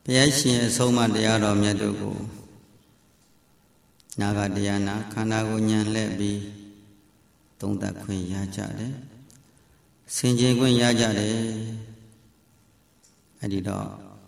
ဘုရားရှင်ရဲ့အဆုံးအမတရားတော်မြတ်တို့ကိုနာဂတရားနာခန္ဓာကိုဉာဏ်လှည့်ပြီးသုံးသပ်ခွင့်ရကြတယ်ဆင်ခြင်ခွင့်ရကြတယ်အဲ့ဒီတော့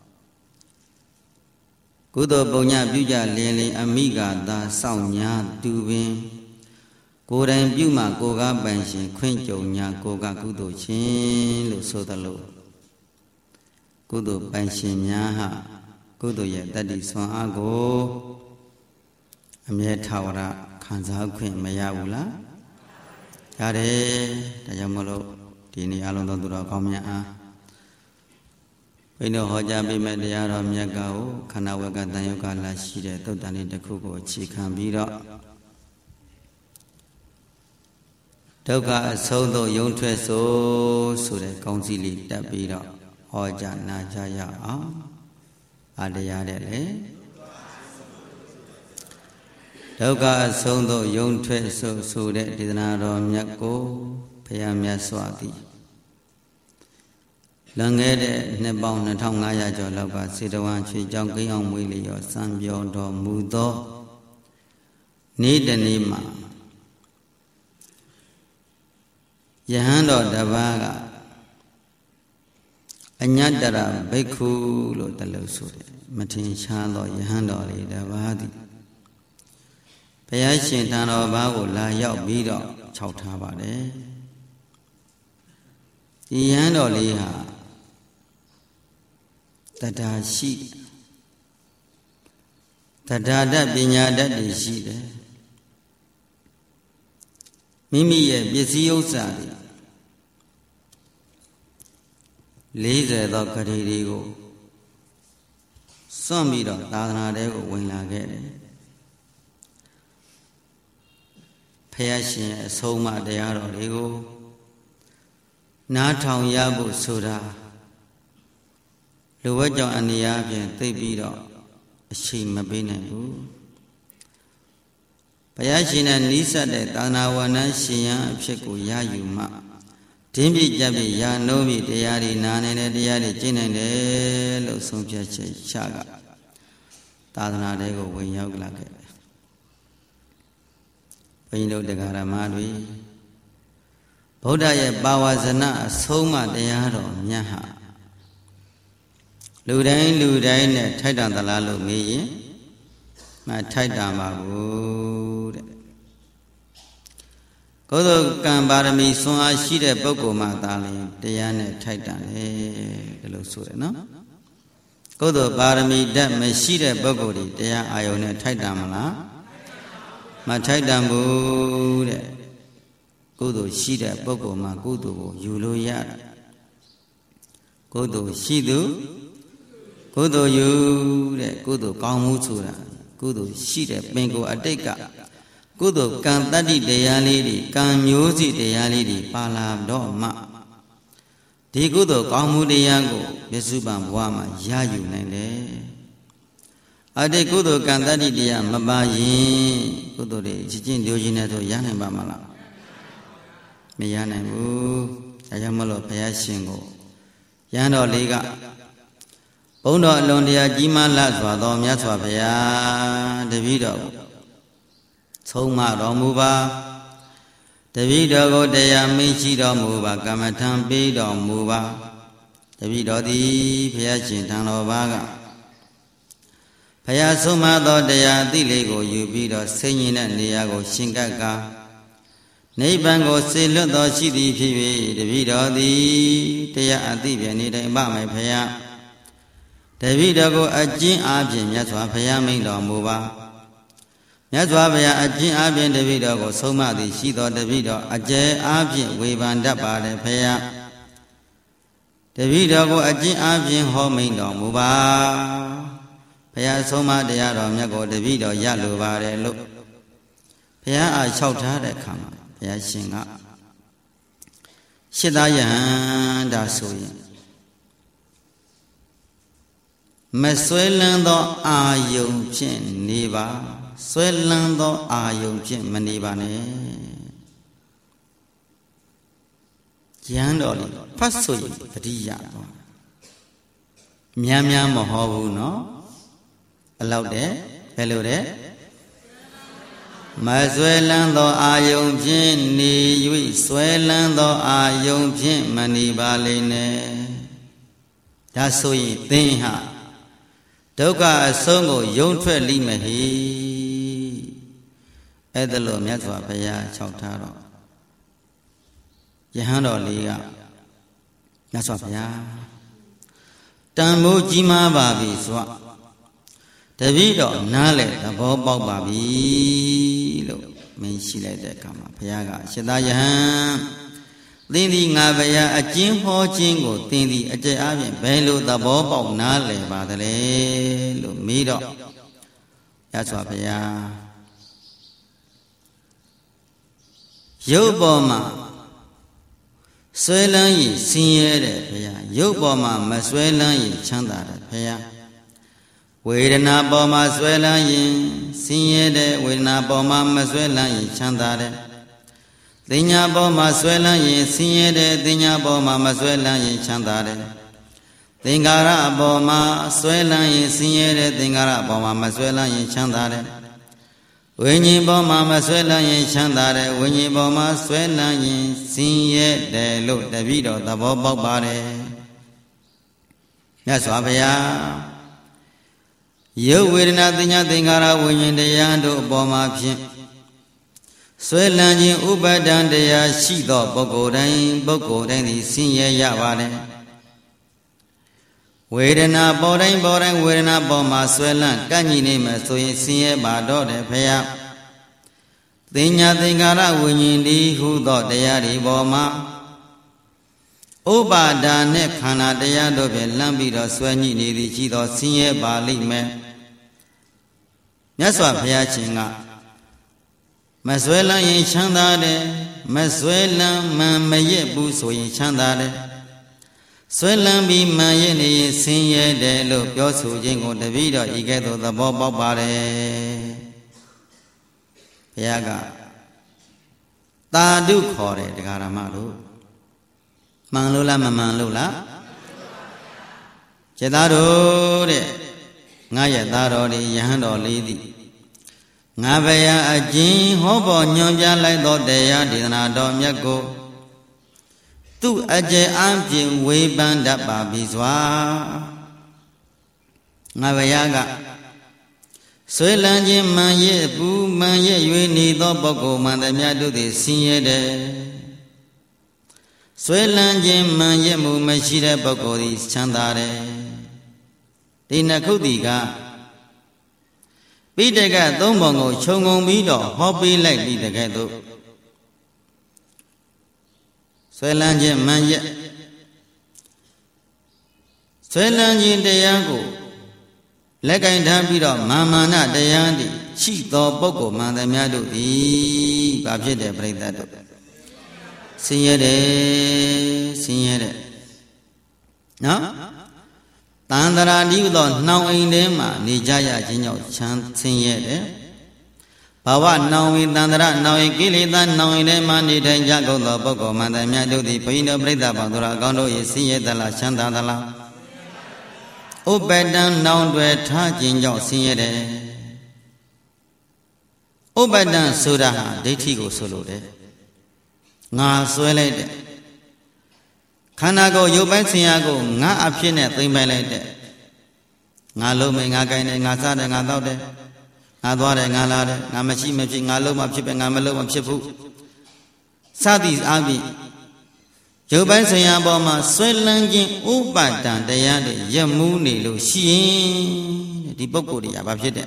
ကုသိုလ်ပုံညပြုကြလင်းလင်းအမိကသာစောင့်ညာသူပင်ကိုယ်တိုင်ပြုမှကိုယ်ကပိုင်ရှင်ခွင့်ကြုံညာကိုယ်ကကုသိုလ်ရှင်လို့ဆိုသလိုကုသိုလ်ပိုင်ရှင်များဟာကုသိုလ်ရဲ့တတ္တိဆွမ်းအားကိုအမြဲထာဝရခံစားခွင့်မရဘူးလားရတယ်ဒါကြောင့်မလို့ဒီနေ့အလုံးစုံသူတော်ကောင်းများအားဘိန်းတော်ဟောကြားပေးမဲ့တရားတော်မြတ်ကိုခန္ဓာဝကတန်ယုတ်ကလာရှိတဲ့သုတ်တန်လေးတစ်ခုကိုအခြေခံပြီးတော့ဒုက္ခအဆုံးသို့ယုံထွက်ဆိုတဲ့ကောင်းစီလေးတက်ပြီးတော့ဟောကြားနာကြရအောင်အတရားတဲ့လေဒုက္ခအဆုံးသို့ယုံထွက်ဆိုတဲ့ဒေသနာတော်မြတ်ကိုဘုရားမြတ်စွာသည်လွန်ခဲ့တဲ့နှစ်ပေါင်း2500ကျော်လောက်ကစေတဝန်ချွေကြောင်းကိန်းအောင်မွေးလျော်စံပြောတော်မူသောနေ့တနေ့မှာယဟန်တော်တစ်ပါးကအညတရဘိက္ခုလို့တလို့ဆိုတယ်မထင်ရှားသောယဟန်တော်လေးတစ်ပါးသည်ဘုရားရှင်ထံတော်ဘာကိုလာရောက်ပြီးတော့ခြောက်ထားပါတယ်ဒီယဟန်တော်လေးဟာတတာရှိတတာတပညာတတ်တွေရှိတယ်မိမိရဲ့ပစ္စည်းဥစ္စာတွေ40သောဂရေတွေကိုစွန့်ပြီးတော့သာသနာတဲကိုဝင်လာခဲ့တယ်ဖះရှင်ရဲ့အဆုံးအမတရားတော်တွေကိုနားထောင်ရဖို့ဆိုတာလူဝဲကြောင့်အနေအချင်းသိပြီးတော့အရှိမပေးနိုင်ဘူးဘုရားရှင်နဲ့နီးစပ်တဲ့သာသနာဝဏ္ဏရှင်ရန်အဖြစ်ကိုရယူမှဒင်းပြကြပြရာနှုံးပြတရားတွေနာနေတယ်တရားတွေကျင့်နိုင်တယ်လို့ဆုံးဖြတ်ချက်ချကသာသနာတွေကိုဝင်ရောက်လာခဲ့တယ်ဘုန်းကြီးတို့တရားဓမ္မတွေဗုဒ္ဓရဲ့ပါဝါဇနအဆုံးအမတရားတော်မြတ်ဟာလူတိုင်းနဲ့ထိုက်တန်သလားလို့မေးရင်မထိုက်တန်ပါဘူးတဲ့ကုသိုလ်ကံပါရမီဆွမ်းအားရှိတဲ့ပုဂ္ဂိုလ်မှသာလျှင်တရားနဲ့ထိုက်တန်တယ်လို့ဆိုတယ်နော်ကုသိုလ်ပါရမီဓာတ်မရှိတဲ့ပုဂ္ဂိုလ်တွေတရားအာယုန်နဲ့ထိုက်တန်မလားမထိုက်တန်ဘူးတဲ့ကုသိုလ်ရှိတဲ့ပုဂ္ဂိုလ်မှကုသိုလ်ကိုယူလို့ရတယ်ကုသိုလ်ရှိသူကုသိုလ်ယူတဲ့ကုသိုလ်ကောင်းမှုဆိုတာကုသိုလ်ရှိတဲ့ပင်ကိုအတိတ်ကကုသိုလ်ကံတတ္တိတရားလေးတွေကံမျိုးစီတရားလေးတွေပါလာတော့မှဒီကုသိုလ်ကောင်းမှုတရားကိုပြစ္ဆုပန်ဘဝမှာရယူနိုင်တယ်အတိတ်ကုသိုလ်ကံတတ္တိတရားမပါရင်ကုသိုလ်တွေချင်းချင်းမျိုးချင်းနဲ့ဆိုရနိုင်ပါမလားမရနိုင်ဘူးဒါကြောင့်မလို့ဘုရားရှင်ကိုရဟန်းတော်လေးကဘုန်းတော်အလွန်တရာကြီးမားလှစွာသောမြတ်စွာဘုရားတပည့်တော်ကိုဆုံးမတော်မူပါတပည့်တော်ကိုတရားမင်းရှိတော်မူပါကမ္မထံပေးတော်မူပါတပည့်တော်သည်ဘုရားရှင်ထံတော်ဘာကဘုရားဆုံးမသောတရားအသိလေးကိုယူပြီးတော့စိတ်ညင်တဲ့နေရာကိုရှင်ကပ်ကာနိဗ္ဗာန်ကိုစေလွတ်တော်ရှိသည်ဖြစ်၍တပည့်တော်သည်တရားအသိပြန်နေတိုင်းပါမယ်ဘုရားတပည့်တော်ကိုအကျဉ်းအားဖြင့်မြတ်စွာဘုရားမိန့်တော်မူပါမြတ်စွာဘုရားအကျဉ်းအားဖြင့်တပည့်တော်ကိုဆုံးမသည်ရှိတော်တပည့်တော်အကျယ်အားဖြင့်ဝေဖန်တတ်ပါတယ်ဘုရားတပည့်တော်ကိုအကျဉ်းအားဖြင့်ဟောမိန့်တော်မူပါဘုရားဆုံးမတရားတော်မြတ်ကိုတပည့်တော်ရလိုပါတယ်လို့ဘုရားအားလျှောက်ထားတဲ့အခါမှာဘုရားရှင်ကရှစ်သားယဟန်ဒါဆိုရင်မဆွဲလန်းသောအာယုံဖြင့်နေပါဆွဲလန်းသောအာယုံဖြင့်မနေပါနဲ့ရဟန်းတော်လေးဖတ်ဆိုရင်တတိယတော့ Miam Mohavu no allowed there, hello there. Maswelando ayong jin ni yui swelando ayong jin mani baline. Dasoi tinha. Doga songo yung tre limehi. Edalo miatwa paya chautaro. Yahando liga. Miatwa paya. Tambo jima babi swa. Davido nale dabo bok babi lo. Menshi like that kama. Payaga. Shadayahan. Tindi ngabaya ajin ho jingo tindi aje abin belo dabo bok nale badale lo mido. Yaswa paya. Yoboma. Swelan yi sinye de paya. Yoboma maswelan yi chanda de paya. Vedana boma swelan yi sinye de vedana boma maswelan yi chanda de. Dinya boma swelan yi sinye de dinya boma maswelan yi chanda de. Dingara boma swelan yi sinye de dingara boma maswelan yi chanda de. Winyi boma maswelan yi chanda de winyi boma swelan yi sinye de lo davido dabo bok bare. Yaswa paya. Yo vedana dinya dingara winyi deyando boma pyin. Swelan yi upadan deya shido boko dain di sinye yabare. Vedana bodain vedana boma swelan kanyi ne masoyin sinye bado de paya. Dinya dingara winyi di hudo deya di boma. Upadan ne khana deya do pe lambido swenyi ni di chido sinye bali me. Nyaswa paya chinga. Maswelan yin chanda de, maswelan man maye bu so yin chanda de. Swelan bi man ye ne yin sin ye de lo pyo so jin ko davido ike do thabo bok bare. Payaga tadu khaw de dagarama lo. Man lo la man lo la. Cheta do de nga ye ta do de yahan do le di. Ngabaya ajin hobo nyonja lai do deya didana do myako. Tu aje ampin weban dapa biswa. Ngabaya ga. Swelan jin man ye bu man ye yue ni do boko man de myadu de sinye de. Swelan jin man ye mu mashi de boko di chanda de. Dina kuti ga. Bidega Dombongo Chongong Bido, Hobby like Bidagato Swelanje Manja Swelanje Deyango Legain Dambido, Mamana Dayandi, Chito Boko Mandamiado, Babje de Bredato Signere No? Tandara diudo now in them, Nijaya Jino chant sing ye. Pawa now in Tandara, now in Gilidan, now in them, Nida Jago, the Boko, Madamia do the Pino Breda Bandura Gondo, is see it the La Chandala. O bedan now to a touching your sing ye. O bedan Sudaha, they tigo solo de. Na swelled. Kanago, you bet Siago, nga apin at the melade. Nalome, Nagain, Nazad, and Adode, Adware, Nalade, Namachi, making Aloma, Chip and Amalo of Chipu. Sadis Abi. You bet Siaboma, Swelangin, Ubatan, Dayade, Yamuni, Lucy, the Bokuri, Ababjede.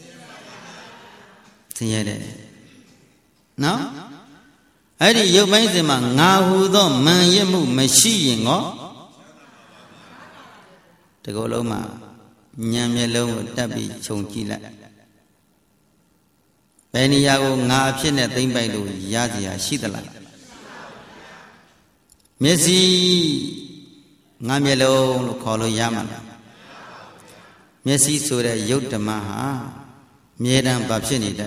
Siede. No? Adi you buy them a Nahudo, man yemu, machine, or the Goloma, Nyamelo, Tabi, Chonchila. Beniago, Napin, a thing by do Yazia, Shidala. Messi Namelo, Colo Yamala. Messi Sura Yotamaha, Miedam Babsini.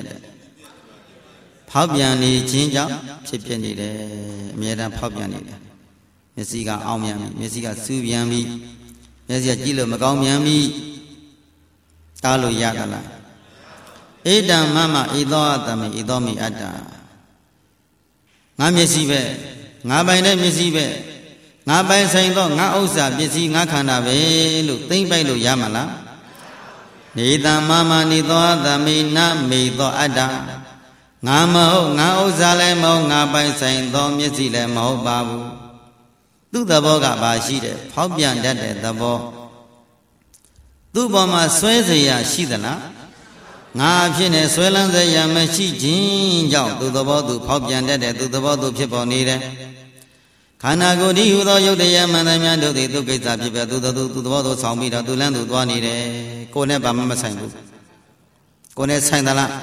Pabiani Jinja, Chipiani, Miedam Pabiani. Messiga Almiami, Messiga Subiami. မျက်စိကြည့်လို့မကောင်းမြန်ပြီတားလို့ရသလားဣဒံမမဣသောအတမေဣသောမိအတ္တငါမျက်စိပဲငါပိုင်တဲ့မျက်စိပဲငါပိုင်ဆိုင်သောငါဥစ္စာပစ္စည်းငါခန္ဓာပဲလို့သိမ့်ပိုက်လို့ရမလားနေတံမမနေသောအတမေနမေသောအတ္တငါမဟုတ်ငါဥစ္စာလည်းမဟုတ်ငါပိုင်ဆိုင်သောမျက်စိလည်းမဟုတ်ပါဘူးသူ့သဘောကဘာရှိတယ်ဖောက်ပြန်တတ်တဲ့သဘောသူ့ပေါ်မှာဆွဲเสียရှိသလားငါအဖြစ်နဲ့ဆွဲလန်းเสียမရှိခြင်းကြောင့်သူ့သဘောသူဖောက်ပြန်တတ်တဲ့သူ့သဘောသူဖြစ်ပေါ်နေတယ်ခန္ဓာကိုယ်ဒီဟူသောယုတ်တရားမှန်သမျှတို့သည်သူကိစ္စဖြစ်ပဲသူသဘောသူဆောင်ပြီးတော့သူလန်းသူသွားနေတယ်ကိုယ်နဲ့ဘာမှမဆိုင်ဘူးကိုယ်နဲ့ဆိုင်သလား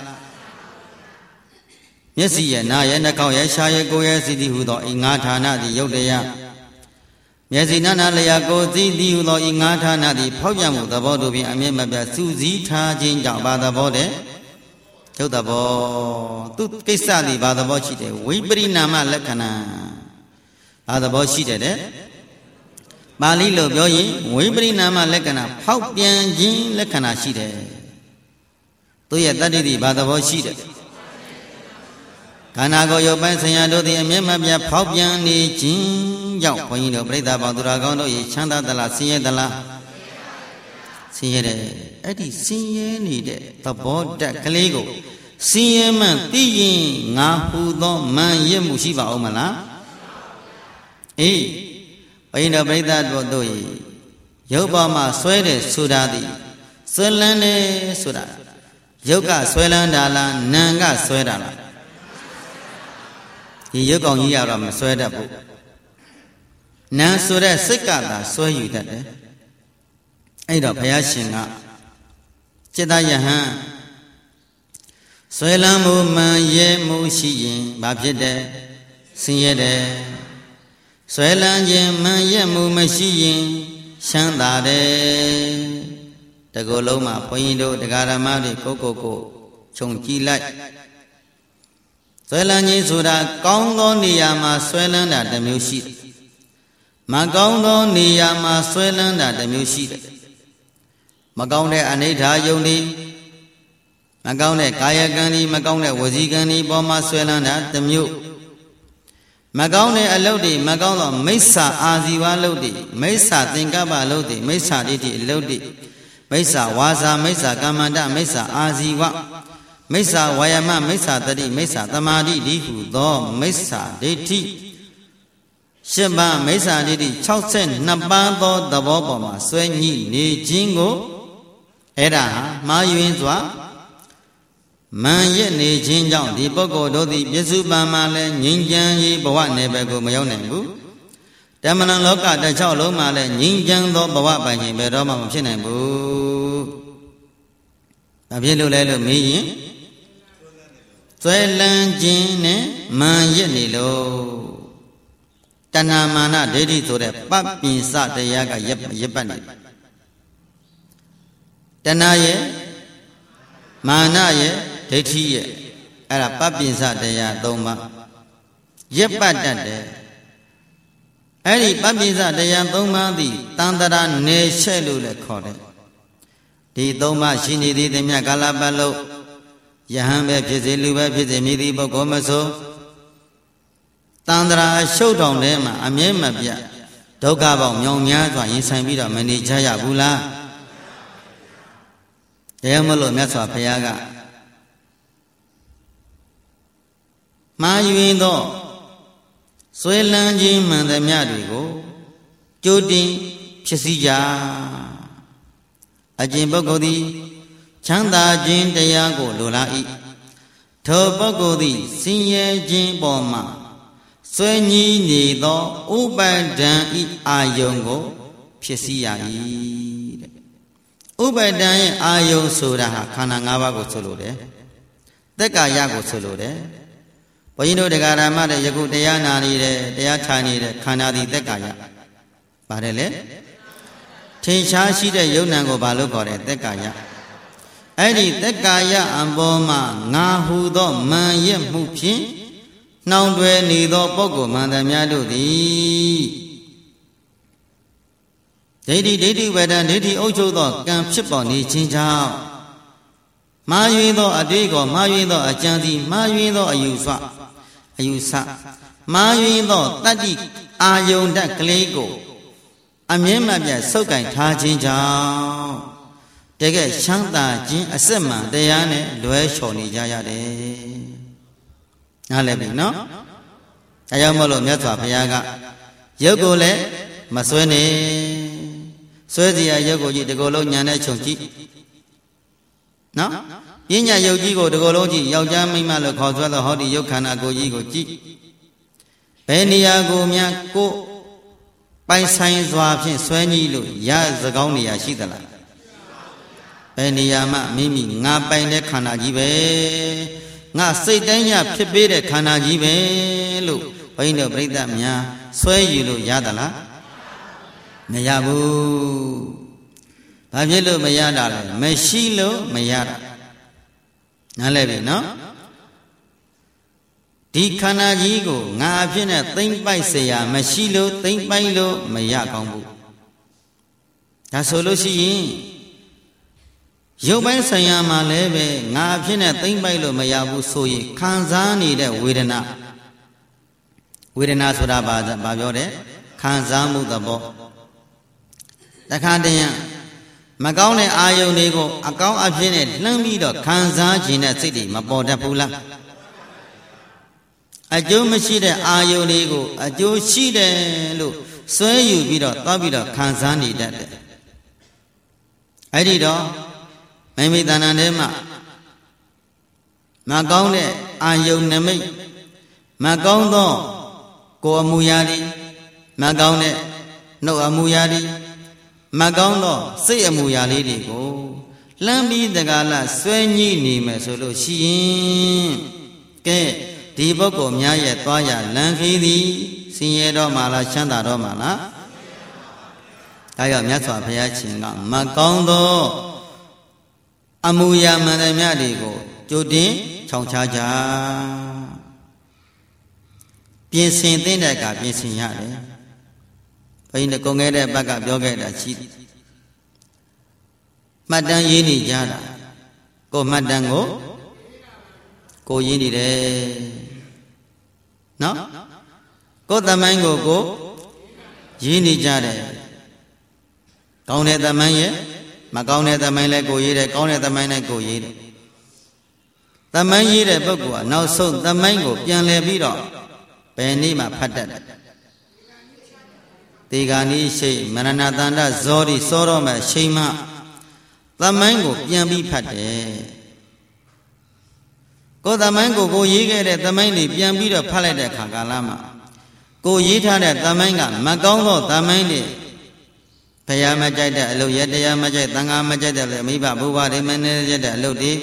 မျက်စိရဲ့နားရဲ့နှာခေါင်းရဲ့ရှားရဲ့ကိုယ်ရဲ့စိတ္တိဟူသောဤငါးဌာနသည်ယုတ်တရားမျက်စိနာနာလျာကိုယ်စိတ္တိဟူသောဤငါးဌာနသည်ဖောက်ပြန်မှုသဘောတို့ဖြင့်အမြဲမပြတ်စူးစီးထားခြင်းကြောင့်ဘာသဘောတဲ့ယုတ်သဘောသူကိစ္စသည်ဘာသဘောရှိတယ်ဝိပရိနာမလက္ခဏာဘာသဘောရှိတယ်တဲ့ပါဠိလိုပြောရင်ဝိပရိနာမလက္ခဏာဖောက်ပြန်ခြင်းလက္ခဏာရှိတယ်သူရဲ့တတ္တိသည်ဘာသဘောရှိတယ်ခန္ဓာကိုယ်ရုပ်ပိုင်းဆရာတို့သည်အမြဲမပြတ်ဖောက်ပြန်နေခြင်းကြောင့်ဘုန်းကြီးတို့ပြိဿပေါင်းသူတော်ကောင်းတို့၏ချမ်းသာသလားဆင်းရဲသလားဆင်းရဲတယ်အဲ့ဒီဆင်းရဲနေတဲ့သဘောတက်ကလေးကိုဆင်းရဲမှန်သိရင်ငါဟူသောမန်ရစ်မှုရှိပါဦးမလားအေးဘုန်းကြီးတို့ပြိဿတို့၏ရုပ်ပေါ်မှာဆွဲတယ်ဆိုတာသည်ဆွဲလန်းတယ်ဆိုတာရုပ်ကဆွဲလန်းတာလားနာမ်ကဆွဲတာလားဒီရုပ်ကောင်ကြီးကတော့မဆွဲတတ်ဘူးနာမ်ဆိုတဲ့စိတ်ကသာဆွဲယူတတ်တယ်အဲ့တော့ဘုရားရှင်ကจิตယဟန်ဆွဲလန်းမှုမှန်ရဲမှုရှိရင်ဘာဖြစ်တယ်ဆင်းရဲတယ်ဆွဲလန်းခြင်းမှန်ရဲမှုမရှိရင်ချမ်းသာတယ်တကူလုံးမှာဘုန်းကြီးတို့တရားဓမ္မတွေကိုခြုံကြည့်လိုက်ဆွဲလန်းခြင်းဆိုတာကောင်းသောနေရာမှာဆွဲလန်းတာတစ်မျိုးရှိတယ်မကောင်းသောနေရာမှာဆွဲလန်းတာတစ်မျိုးရှိတယ်မကောင်းတဲ့အနိဋ္ဌာယုံဒီမကောင်းတဲ့ကာယကံဒီမကောင်းတဲ့ဝစီကံဒီပေါ်မှာဆွဲလန်းတာတစ်မျိုးမကောင်းတဲ့အလုပ်တွေမကောင်းသောမိစ္ဆာအာဇီဝလုပ်တွေမိစ္ဆာသင်္ကပ္ပလုပ်တွေမိစ္ဆာဒိဋ္ဌိအလုပ်တွေမိစ္ဆာဝါစာမိစ္ဆာကမ္မန္တမိစ္ဆာအာဇီဝမိစ္ဆာဝါယမမိစ္ဆာတတိမိစ္ဆာသမာဓိဒီဟုသောမိစ္ဆာဒိဋ္ဌိရှစ်ပါးမိစ္ဆာဒိဋ္ဌိ62ပါးသောသဘောပေါ်မှာဆွဲညှိနေခြင်းကိုအဲ့ဒါဟာမှားယွင်းစွာမန်ရနေခြင်းကြောင့်ဒီပုဂ္ဂိုလ်တို့သည်ပြစ္စုပန်မှာလည်းငြိမ်းချမ်းရေးဘဝနယ်ပယ်ကိုမရောက်နိုင်ဘူးတမန်လောကတစ်ချောင်းလုံးမှာလည်းငြိမ်းချမ်းသောဘဝပိုင်ခြင်းဘယ်တော့မှမဖြစ်နိုင်ဘူးဘာဖြစ်လို့လဲလို့မေးရင်ဆွဲလန်းခြင်းနဲ့မန်ရနေလို့တဏမာနဒိဋ္ဌိဆိုတဲ့ပပ္ပိစတရားကရပ်ပတ်နေတဏရဲ့မာနရဲ့ဒိဋ္ဌိရဲ့အဲ့ဒါပပ္ပိစတရား၃ပါးရပ်ပတ်တတ်တယ်အဲ့ဒီပပ္ပိစတရား၃ပါးသည်တန်တရာနေရှဲ့လို့လည်းခေါ်တယ်ဒီ၃ပါးရှိနေသည်တည်းမြကာလပတ်လို့ယဟန်ပဲဖြစ်စေလူပဲဖြစ်စေမိသည့်ပုဂ္ဂိုလ်မဆိုတန်တရာရှုပ်တောင်ထဲမှာအမြဲမပြတ်ဒုက္ခပေါင်းမြောင်များစွာရင်ဆိုင်ပြီးတော့မနေကြရဘူးလားတရားမလို့မြတ်စွာဘုရားကမှားယွင်းသောဆွဲလန်းခြင်းမှန်သမျှတွေကိုကြိုတင်ဖြစ်စီကြအကျင့်ပုဂ္ဂိုလ်သည်ချမ်းသာခြင်းတရားကိုလိုလား၏ထိုပုဂ္ဂိုလ်သည်ဆင်းရဲခြင်းပေါ်မှာဆွဲညှိနေသောဥပါဒံဤအာယုံကိုဖြစ်စီရ၏တဲ့ဥပါဒံရဲ့အာယုံဆိုတာဟာခန္ဓာ၅ပါးကိုဆိုလိုတယ်သက်ကာယကိုဆိုလိုတယ်ဘုန်းကြီးတို့တရားဓမ္မတဲ့ယခုတရားနာနေတဲ့တရားထိုင်နေတဲ့ခန္ဓာသည်သက်ကာယပါတယ်လေထင်ရှားရှိတဲ့ယုံ nant ကိုဘာလို့ခေါ်တယ်သက်ကာယအဲ့ဒီသက်ကာယအပေါ်မှာငါဟူသောမန်ရမှုဖြင့်နှောင်တွယ်နေသောပုဂ္ဂိုလ်မှန်သမျှတို့သည်ဒိဋ္ဌိဒိဋ္ဌိဝေဒံဒိဋ္ဌိအုပ်ချုပ်သောကံဖြစ်ပေါ်နေခြင်းကြောင့်မှားယွင်းသောအတွေ့ကောမှားယွင်းသောအကြံစီမှားယွင်းသောအယူဆမှားယွင်းသောတတ္တိအာယုန်တကလေးကိုအမြဲမပြတ်ဆုပ်ကင်ထားခြင်းကြောင့်တကယ်ချမ်းသာခြင်းအစစ်မှန်တရားနဲ့လွဲချော်နေကြရတယ်။နားလည်ပြီနော်။အဲကြောင့်မို့လို့မြတ်စွာဘုရားကရုပ်ကိုလည်းမဆွဲနဲ့ဆွဲစီရရုပ်ကိုကြည့်ဒီကိုယ်လုံးညာနဲ့ခြုံကြည့်နော်ပညာရုပ်ကြီးကိုဒီကိုယ်လုံးကြည့်ယောက်ျားမိန်းမလို့ခေါ်ဆွဲသောဟောဒီရုပ်ခန္ဓာကိုယ်ကြီးကိုကြည့်ဘယ်နေရာကိုများကိုပိုင်ဆိုင်စွာဖြင့်ဆွဲညှိလို့ရစကောင်းနေရာရှိသလားဘယ်နေရာမှမိမိငါပိုင်တဲ့ခန္ဓာကြီးပဲငါစိတ်တိုင်းညဖြစ်ပေးတဲ့ခန္ဓာကြီးပဲလို့ဘုန်းကြီးတို့ပြိဿများဆွဲယူလို့ရသလားမရဘူးဘာဖြစ်လို့မရတာလဲမရှိလို့မရတာနားလည်ပြီနော်ဒီခန္ဓာကြီးကိုငါအဖြစ်နဲ့သိမ့်ပိုက်เสียမရှိလို့သိမ့်ပိုက်လို့မရကောင်းဘူးဒါဆိုလို့ရှိရင်ရုပ်ပိုင်းဆိုင်ရာမှာလည်းပဲငါအဖြစ်နဲ့သိမ့်ပိုက်လို့မရဘူးဆိုရင်ခံစားနေတဲ့ဝေဒနာဆိုတာဘာပြောတယ်ခံစားမှုသဘောတခါတည်းမကောင်းတဲ့အာယုန်တွေကိုအကောင်းအဖြစ်နဲ့လှမ်းပြီးတော့ခံစားခြင်းနဲ့စိတ်တွေမပေါ်တတ်ဘူးလားအကျိုးမရှိတဲ့အာယုန်တွေကိုအကျိုးရှိတယ်လို့ဆွဲယူပြီးတော့သွားပြီးတော့ခံစားနေတတ်တယ်အဲ့ဒီတော့မိမိတဏ္ဍာထဲမှာမကောင်းတဲ့အာယုန်နမိတ်မကောင်းသောကိုယ်အမူအရာတွေမကောင်းတဲ့နှုတ်အမူအရာတွေမကောင်းသောစိတ်အမူအရာလေးတွေကိုလှမ်းပြီးတကားလားဆွဲညှိနေမယ်ဆိုလို့ရှိရင်ကဲဒီပုဂ္ဂိုလ်များရဲ့သွားရလမ်းခီးသည်ဆင်းရဲတော့မှလားချမ်းသာတော့မှလားဒါကြောင့်မြတ်စွာဘုရားရှင်ကမကောင်းသောအမူအရာမှန်သမျှတွေကိုကြိုတင်ခြောင်ချကြပြင်ဆင်သင့်တဲ့ကပြင်ဆင်ရတယ်ဘုန်းကြီးကုန်ခဲ့တဲ့ဘက်ကပြောခဲ့တာရှိတယ်မှတ်တမ်းရေးနေကြတာကိုမှတ်တမ်းကိုရေးနေတယ်နော်ကိုသမိုင်းကိုရေးနေကြတယ်ကောင်းတဲ့သမိုင်းရဲ့မကောင်းတဲ့သမိုင်းလည်းကိုရေးတယ်ကောင်းတဲ့သမိုင်းလည်းကိုရေးတယ်သမိုင်းရေးတဲ့ပုဂ္ဂိုလ်ကနောက်ဆုံးသမိုင်းကိုပြန်လည်ပြီးတော့ဘယ်နည်းမှဖတ်တတ်တယ်တေဂာနိရှိမရဏတန္တဇောတိစောတော့မဲ့ရှိမှသမိုင်းကိုပြန်ပြီးဖတ်တယ်ကိုသမိုင်းကိုရေးခဲ့တဲ့သမိုင်းတွေပြန်ပြီးတော့ဖတ်လိုက်တဲ့ခါကာလမှာကိုရေးထားတဲ့သမိုင်းကမကောင်းသောသမိုင်းတွေဘုရားမကြိုက်တဲ့အလုပ်ရတရားမကြိုက်သံဃာမကြိုက်တဲ့အမိဘဘုရားတွေမနေရတဲ့အလုပ်တွေ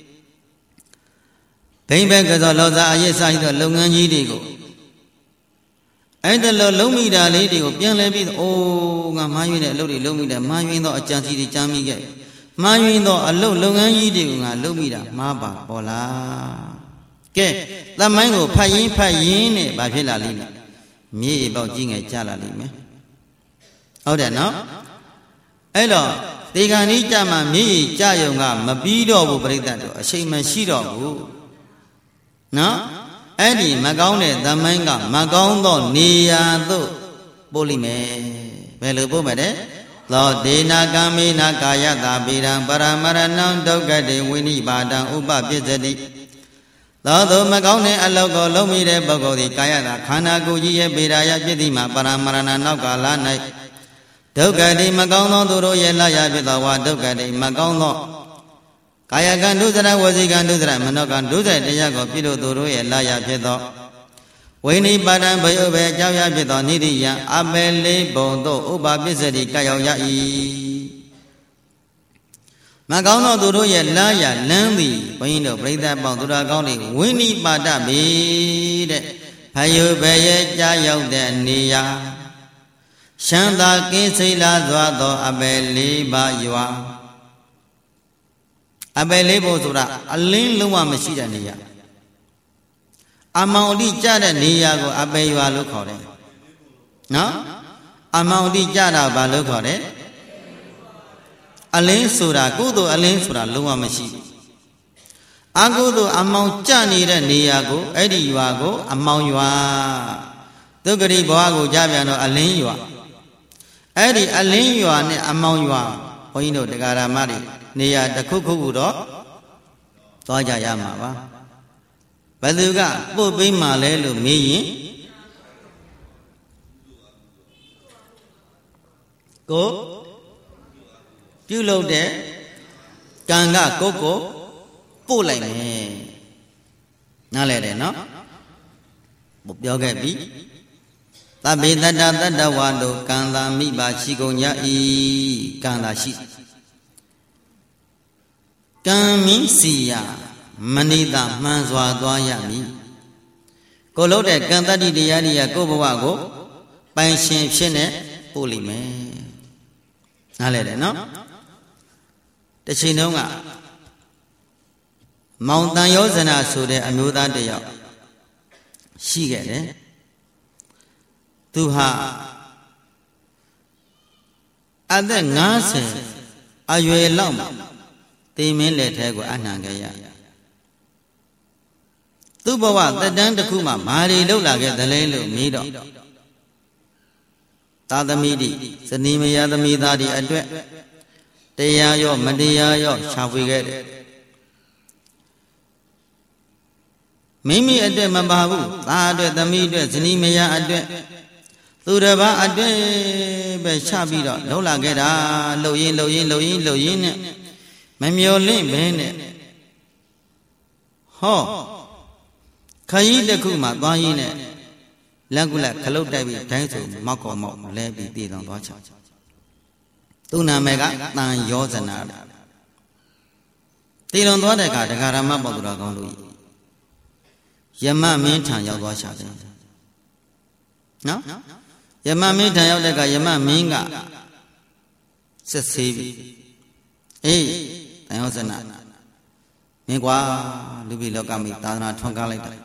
ဘိမ့်ဘက်ကသောလောစာအရေးစားရသောလုပ်ငန်းကြီးတွေကိုအဲ့ဒါလိုလုံးမိတာလေးတွေကိုပြန်လဲပြီးအိုးငါမှားယွင်းတဲ့အလုပ်တွေလုံးမိတယ်မှားယွင်းသောအကြံစီတွေကြားမိခဲ့မှားယွင်းသောအလုပ်ငန်းကြီးတွေကိုငါလုံးမိတာမှားပါပေါ်လားကဲသမိုင်းကိုဖတ်ရင်းနဲ့ဘာဖြစ်လာလိမ့်မယ်မြေပေါက်ကြီးငယ်ကျလာလိမ့်မယ်ဟုတ်တယ်နော်အဲ့တော့ဒီကံဤကြမှာမြေကြယုံကမပြီးတော့ဘူးပြိတ္တတို့အချိန်မရှိတော့ဘူးနော်အဲ့ဒီမကောင်းတဲ့သမိုင်းကမကောင်းသောနေရာသို့ပို့လိမ့်မယ်ဘယ်လိုပို့မလဲသောဒေနာကမေနာကာယတာပေရံပရမရဏံဒုက္ခတေဝိနိပါဒံဥပပစ္စတိသောသူမကောင်းတဲ့အလောကိုလုံးမိတဲ့ပုဂ္ဂိုလ်သည်ကာယတာခန္ဓာကိုယ်ကြီးရဲ့ပေရာယပြည့်တိမှာပရမရဏနောက်ကာလ၌ဒုက္ခတေမကောင်းသောသူတို့ရဲ့လာရဖြစ်သောဝါဒုက္ခတေမကောင်းသောကာယကံဒုစရဝစီကံဒုစရမနောကံဒုစရတရားကိုပြုလို့သူတို့ရဲ့လာရဖြစ်သောဝိနိပါဒံဘယုဘေအကြောင်းရဖြစ်သောနိတိယအပေလေးဘုံတို့ဥပပစ္စတိကရောက်ရ၏မကောင်းသောသူတို့ရဲ့လာရလမ်းသည်ဘုန်းကြီးတို့ပြိဿပေါင်းသူတော်ကောင်းတွေဝိနိပါဒပေတဲ့ဘယုဘေရဲ့ကြားရောက်တဲ့နေရာရှမ်းသာကင်းစိတ်လာစွာသောအပေလေးပါရွာအပေလေးဘုံဆိုတာအလင်းလုံးဝမရှိတဲ့နေရာအမောင်အတိကြတဲ့နေရာကိုအပေရွာလို့ခေါ်တယ်နော်အမောင်အတိကြတာဘာလို့ခေါ်တယ်အလင်းဆိုတာကုသိုလ်အလင်းဆိုတာလုံးဝမရှိဘူးအကုသိုလ်အမောင်ကျနေတဲ့နေရာကိုအဲ့ဒီရွာကိုအမောင်ရွာဒုက္ခရိဘဝကိုကြပြန်တော့အလင်းရွာအဲ့ဒီအလင်းရွာနဲ့အမောင်ရွာဘုန်းကြီးတို့တရားဓမ္မတွေနေရာတစ်ခုခုတော့သွားကြရမှာပါဘယ်သူကပို့ပေးမှလဲလို့မေးရင်ကိုပြုလုပ်တဲ့ကံကကိုပို့လိုက်မယ်နားလဲတယ်နော်ပြောခဲ့ပြီသဗ္ဗေတ္တတတ္တဝါတို့ကံသာမိပါရှိကုန်ကြ၏ကံသာရှိကံမင်းစီယမနိတမှန်စွာသွားရမည်ကိုလို့တဲ့ကံတတ္တိတရားကြီးကကိုဘဝကိုပိုင်ရှင်ဖြစ်နေပို့လိမ့်မယ်နားလဲတယ်နော်တချိန်တုန်းကမောင်တန်ယောဇနာဆိုတဲ့အမျိုးသားတစ်ယောက်ရှိခဲ့တယ်သူဟာအသက်50အရွယ်လောက်မှာတေမင်းလက်ထဲကိုအနှံခဲ့ရသူ့ဘဝသက်တမ်းတစ်ခုမှမာရီလောက်လာခဲ့သလဲလို့မေးတော့သာသမီတိဇနီးမယားသမီးသားတွေအတွက်တရားရောမတရားရောရှာဖွေခဲ့တယ်မိမိအတွက်မပါဘူးသားအတွက်သမီးအတွက်ဇနီးမယားအတွက်သူတစ်ပါးအတွက်ပဲချပြီးတော့လှုပ်လာခဲ့တာလှုပ်ရင်းနဲ့မမျော်လင့်ဘဲနဲ့ဟောခရီးတစ်ခုမှသွားရင်းနဲ့လက်ကုလက်ခလုတ်တိုက်ပြီးဒိုင်းဆိုမောက်ကောမောက်လဲပြီးတည်တော်သွားချသူ့နာမည်ကတန်ယောဇနာတည်တော်သွားတဲ့အခါဒကာရမပေါ့သူတော်ကောင်းလို့ယမမင်းထံရောက်သွားချတယ်နော်ယမမင်းထံရောက်တဲ့အခါယမမင်းကစစ်ဆေးပြီအေးတန်ယောဇနာမင်းကွာလူပြည်လောကမိသာသနာထွန်းကားလိုက်တာ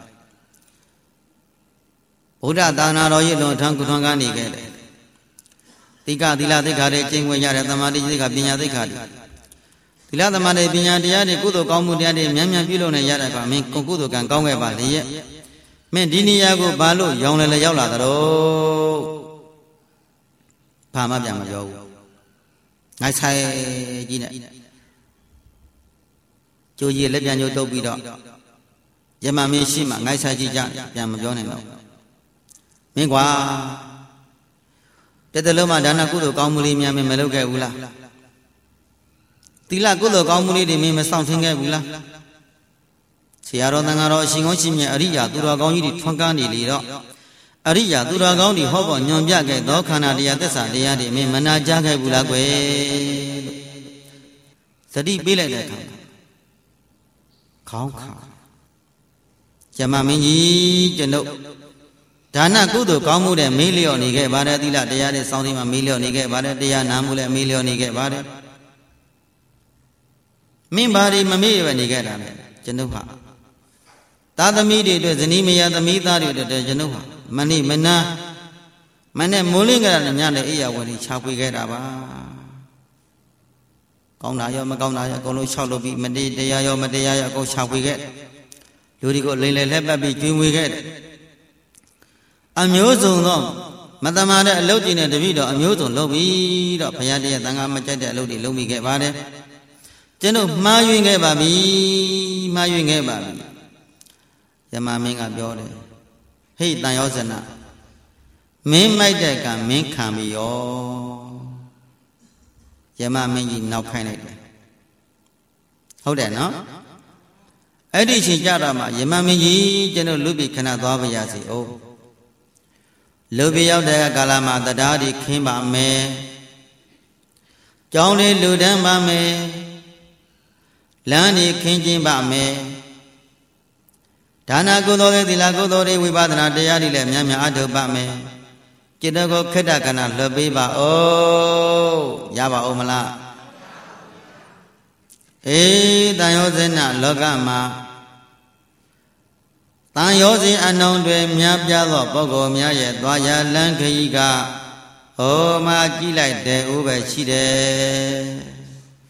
ဗုဒ္ဓသာသနာတော်ရဲ့လွန်ထမ်းထွန်းကားနေခဲ့တယ်တိကသီလသိက္ခာတွေကျင့်ဝတ်ရတဲ့သမာဓိသိက္ခာပညာသိက္ခာတွေသီလသမာဓိပညာတရားတွေကုသိုလ်ကောင်းမှုတရားတွေမြန်မြန်ပြုလုပ်နေရတဲ့အခါမင်းကုသိုလ်ကံကောင်းခဲ့ပါလေရဲ့မင်းဒီနေရာကိုဘာလို့ရောင်လဲရောက်လာသလဲဘာမှပြန်မပြောဘူးငါဆိုင်ကြီးနဲ့ကြိုးကြီးလက်ပြန်ကြိုးတုပ်ပြီးတော့ယမမင်းရှိမှငါဆိုင်ကြီးကြပြန်မပြောနိုင်တော့မင်းကွာတတလုံးမှာဒါနကုသိုလ်ကောင်းမှုလေးများမလုပ်ခဲ့ဘူးလားသီလကုသိုလ်ကောင်းမှုလေးတွေမင်းမဆောင်ထင်းခဲ့ဘူးလားဆရာတော်တန်ဃာတော်အရှင်ကောင်းရှိမြတ်အရိယာသူတော်ကောင်းကြီးတွေထွန်းကားနေလေတော့အရိယာသူတော်ကောင်းတွေဟောပေါ်ညွန်ပြခဲ့သောခန္ဓာတရားသက်စာတရားတွေမင်းမနာကြားခဲ့ဘူးလားကွယ်လို့သတိပေးလိုက်တဲ့အခါခေါင်းခါယမမင်းကြီးကျွန်ုပ်ဒါနကုသိုလ်ကောင်းမှုတဲ့မေးလျော့နေခဲ့ပါတယ်သီလတရားတွေစောင့်သိမှမေးလျော့နေခဲ့ပါတယ်တရားနာမှုလည်းမေးလျော့နေခဲ့ပါတယ်မင်းဘာတွေမမေ့ရနေခဲ့တာလဲကျွန်ုပ်ဟာသာသမီတွေအတွက်ဇနီးမယားသမီးသားတွေအတွက်ကျွန်ုပ်ဟာမနေ့မနာမနဲ့မိုးလင်းကြတဲ့ညနဲ့အိယာဝင်ကြီးခြာပွေခဲ့တာပါကောင်းတာရောမကောင်းတာရောအကုန်လုံး၆လုပ်ပြီးမတရားရောမတရားရောအကုန်ခြာပွေခဲ့လူတွေကိုလိမ့်လေလက်ပတ်ပြီးကျွေးမွေခဲ့တယ်အမျိုးစုံသောမတမာတဲ့အလုပ်တွေနဲ့တပည့်တော်အမျိုးစုံလုပ်ပြီးတော့ဘုရားတရားသံဃာမကြိုက်တဲ့အလုပ်တွေလုပ်မိခဲ့ပါတယ်ကျွန်တော်မှားယွင်းခဲ့ပါပြီယမမင်းကပြောတယ်ဟေ့တန်ယောဇနာမင်းမိုက်တဲ့ကမင်းခံပြီရောယမမင်းကြီးနောက်ခိုင်းလိုက်တယ်ဟုတ်တယ်နော်အဲ့ဒီအချိန်ကြတော့မှယမမင်းကြီးကျွန်တော်လူပြည်ခဏသွားပါရစေအောင်လူပြည်ရောက်တဲ့ကာလမှာတရားတွေခင်းပါမယ်ကြောင်းလေးလူတန်းပါမယ်လမ်းတွေခင်းကျင်းပါမယ်ဒါနကုသိုလ်တွေသီလကုသိုလ်တွေဝိပဿနာတရားတွေလည်းများများအထောက်ပါမယ်จิตတော်ကိုခိတ္တကဏလွတ်ပေးပါဦးရပါဦးမလားအေးတန်ရောဇနလောကမှာတန်ရောစဉ်အနှုံတွေများပြားသောပုဂ္ဂိုလ်များရဲ့သွားရလန်းခရီးကဟောမှကြည့်လိုက်တယ်ဦးပဲရှိတယ်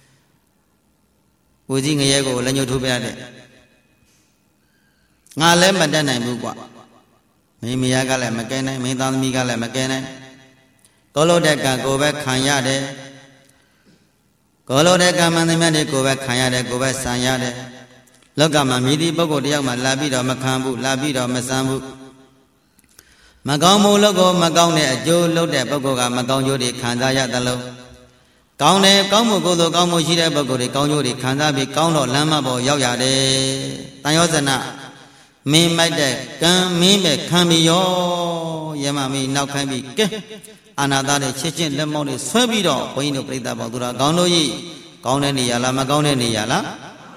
ဝစီငရဲကိုလည်းညှို့ထိုးပြရတယ်ငါလည်းမတတ်နိုင်ဘူးကွာမင်းမယားကလည်းမကဲနိုင်မင်းသားသမီးကလည်းမကဲနိုင်ကိုလို့တဲ့ကံကိုပဲခံရတယ်ကိုလို့တဲ့ကံမှန်သမျှတွေကိုပဲခံရတယ်ကိုပဲဆံရတယ်လောကမှာမြည်သည့်ပုဂ္ဂိုလ်တယောက်မှလာပြီးတော့မခံဘူးလာပြီးတော့မဆံဘူးမကောင်းမှုလို့ကိုမကောင်းတဲ့အကျိုးလုပ်တဲ့ပုဂ္ဂိုလ်ကမကောင်းကျိုးတွေခံစားရသလိုကောင်းတယ်ကောင်းမှုကိုယ်သို့ကောင်းမှုရှိတဲ့ပုဂ္ဂိုလ်တွေကောင်းကျိုးတွေခံစားပြီးကောင်းတော့လမ်းမပေါ်ရောက်ရတယ်တန်ရောဇနမင်းမိုက်တဲ့ကံမင်းပဲခံပြီးရောယမမင်းနောက်ခိုင်းပြီးကဲအာနာသားတဲ့ချစ်ချင်းလက်မောင်းတွေဆွဲပြီးတော့ဘုန်းကြီးတို့ပြိဿပေါင်းသူတော်ကောင်းတို့ကြီးကောင်းတဲ့နေရာလားမကောင်းတဲ့နေရာလား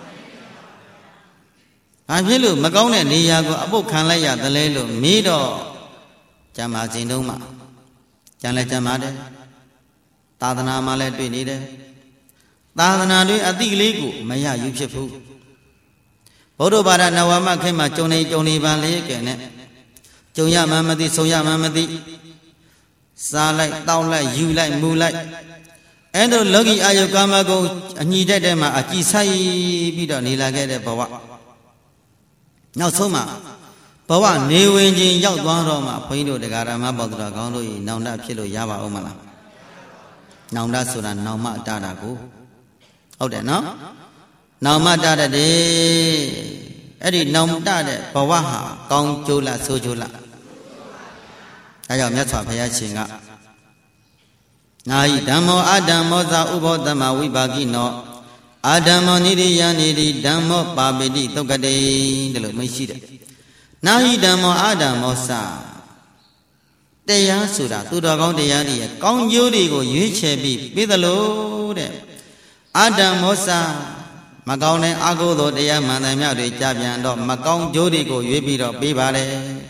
ဘာဖြစ်လို့မကောင်းတဲ့နေရာကိုအပုတ်ခံလိုက်ရသလဲလို့မေးတော့ကျမ်းမာခြင်းတုံးမှာကျမ်းလဲကျမ်းပါတယ်သာသနာမှာလည်းတွေ့နေတယ်သာသနာတွေအတိကလေးကိုမရယူဖြစ်ဘူးဘုဒ္ဓဘာသာနဝမခေတ်မှာကြုံနေပါလေကဲနဲ့ကြုံရမှမသိဆုံရမှမသိစားလိုက်တောက်လိုက်ယူလိုက်မူလိုက်အဲ့လိုလောကီအာယုကာမဂုဏ်အညီတက်တဲ့မှာအကြည်ဆိုင်ပြီးတော့နေလာခဲ့တဲ့ဘဝနောက်ဆုံးမှာဘဝနေဝင်ခြင်းရောက်သွားတော့မှဘုန်းကြီးတို့တရားဓမ္မပေါတော်ကောင်းတို့ဤနောင်တဖြစ်လို့ရပါဦးမလားနောင်တဆိုတာနောင်မတာတာကိုဟုတ်တယ်နော်နောင်မတာတဲ့အဲ့ဒီနောင်တတဲ့ဘဝဟာကောင်းကျိုးလားဆိုးကျိုးလားဒါကြောင့်မြတ်စွာဘုရားရှင်ကနာယိဓမ္မောအဓမ္မောသာဥဘောတမဝိပါကိနောအာဓမ္မောနိရိယနိရိဓမ္မောပါပိတိသုတ်ကတိတယ်လို့မရှိတယ်နာဟိဓမ္မောအာဓမ္မောသာတရားဆိုတာသူတော်ကောင်းတရားတွေရဲ့ကောင်းကျိုးတွေကိုရွေးချယ်ပြီးပြီးသလိုတဲ့အာဓမ္မောသာမကောင်းတဲ့အကုသိုလ်တရားမှန်တယ်များတွေကြပြန်တော့မကောင်းကျိုးတွေကိုရွေးပြီးတော့ပေးပါတယ်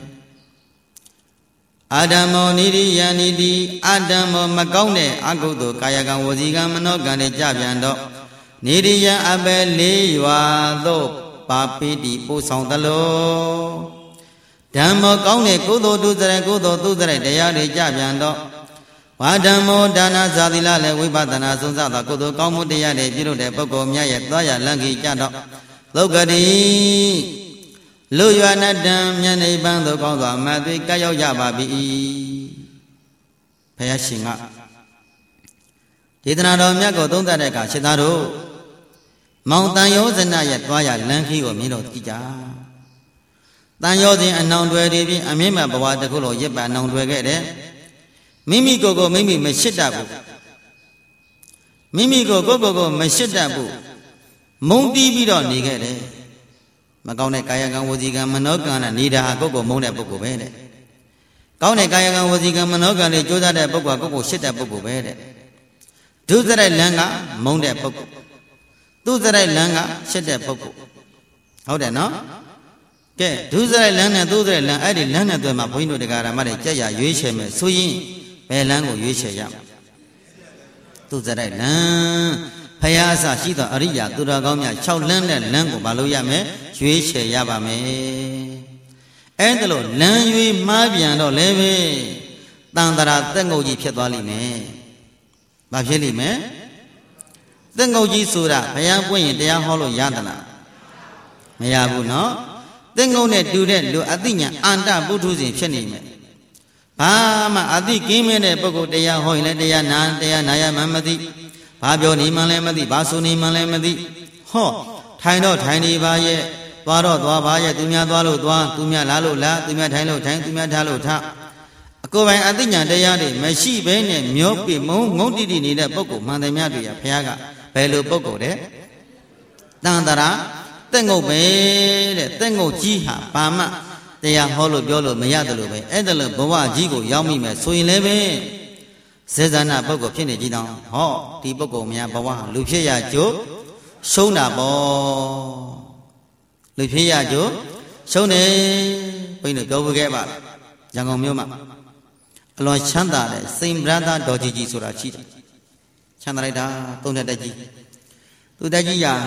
အာဓမ္မောနိရိယနိတိအာဓမ္မောမကောင်းတဲ့အကုသိုလ်ကာယကံဝစီကံမနောကံတွေကြပြန်တော့နိရိယအပယ်လေးရွာသို့ပါပိတိပို့ဆောင်သလိုဓမ္မောကောင်းတဲ့ကုသိုလ်ဒုစရိုက်ကုသိုလ်သူစရိုက်တရားတွေကြပြန်တော့ဝါဓမ္မောဒါနဇာတိလလည်းဝိပဿနာဆုံးစသောကုသိုလ်ကောင်းမှုတရားတွေပြုလုပ်တဲ့ပုဂ္ဂိုလ်များရဲ့သွားရလန့်ကြီးကြတော့လောကတိလူရွာနတံမြတ်နိဗ္ဗာန်သို့ကောင်းစွာမသွေကရောက်ကြပါပြီဘုရားရှင်ကဒေသနာတော်မြတ်ကိုသုံးသပ်တဲ့အခါရှင်သာတို့မောင်တန်ယောဇနရဲ့သွားရလမ်းခီးကိုမြင်တော့ကြည့်ကြတန်ယောဇဉ်အနောင်တွေတွေဖြင့်အမြင့်မဲ့ဘဝတစ်ခုလုံးရစ်ပအနောင်တွေခဲ့တယ်မိမိကိုယ်ကိုမိမိမရှိတတ်ဘူးမိမိကိုယ်ကိုမရှိတတ်ဘူးမုန်းတီးပြီးတော့နေခဲ့တယ်မကောင်းတဲ့ကာယကံဝစီကံမနောကံနဲ့နေတာဟာကိုယ်ကိုမုန်းတဲ့ပုဂ္ဂိုလ်ပဲတဲ့ကောင်းတဲ့ကာယကံဝစီကံမနောကံတွေကြိုးစားတဲ့ပုဂ္ဂိုလ်ကကိုယ်ကိုရှိတဲ့ပုဂ္ဂိုလ်ပဲတဲ့ဒုစရိုက်လမ်းကမုန်းတဲ့ပုဂ္ဂိုလ်သူစရိုက်လမ်းကရှိတဲ့ပုဂ္ဂိုလ်ဟုတ်တယ်နော်ကဲဒုစရိုက်လမ်းနဲ့သူစရိုက်လမ်းအဲ့ဒီလမ်းနဲ့တွေ့မှာဘုန်းကြီးတို့တရားဓမ္မတွေကြက်ရရွေးချယ်မယ်ဆိုရင်ဘယ်လမ်းကိုရွေးချယ်ရမလဲသူစရိုက်လမ်းဖယားအစရှိသောအရိယာသူတော်ကောင်းများ6လမ်းနဲ့လမ်းကိုမလုပ်ရမယ်ရွေးချယ်ရပါမယ်အဲ့ဒါလို့လမ်းရွေးမှားပြန်တော့လည်းပဲတန်တရာတက်ငုတ်ကြီးဖြစ်သွားလိမ့်မယ်ဘာဖြစ်လိမ့်မယ်တက်ငုတ်ကြီးဆိုတာဘုရားပွင့်ရင်တရားဟောလို့ရသလားမရဘူးနော်တက်ငုတ်နဲ့တူတဲ့လူအသိဉာဏ်အန္တပုထုဇဉ်ဖြစ်နေမယ်ဘာမှအသိကင်းမဲ့တဲ့ပုဂ္ဂိုလ်တရားဟောရင်လည်းတရားနာရမှမသိဘာပြောနေမှလည်းမသိဘာဆိုနေမှလည်းမသိဟောထိုင်တော့ထိုင်နေပါရဲ့သွားတော့သွားပါရဲ့သူများသွားလို့သွားသူများလာလို့လာသူများထိုင်လို့ထိုင်သူများထားလို့ထားအကိုယ်ပိုင်အသိဉာဏ်တရားတွေမရှိဘဲနဲ့မျောပိမုံငုံတိတိနေတဲ့ပုဂ္ဂိုလ်မှန်တယ်များတွေရဘုရားကဘယ်လိုပုဂ္ဂိုလ်တဲ့တန်တရာတက်ငုတ်ပဲတဲ့တက်ငုတ်ကြီးဟာဘာမှတရားဟောလို့ပြောလို့မရတယ်လို့ပဲအဲ့ဒါလို့ဘဝကြီးကိုရောက်မိမယ်ဆိုရင်လည်းပဲစေဇာနာပုဂ္ဂိုလ်ဖြစ်နေကြည်တောင်ဟောဒီပုဂ္ဂိုလ်များဘဝလူဖြစ်ရကြို့ရှုံးတာပေါ့လူဖြစ်ရကြို့ရှုံးနေဘုန်းကြီးတို့ပြောခဲ့ပါရန်ကုန်မြို့မှာအလွန်ချမ်းသာတဲ့စိန်ဗရဒတော်ကြီးဆိုတာရှိတယ်ချမ်းသာလိုက်တာသုံးတဲ့တက်ကြီးသူတက်ကြီးရာ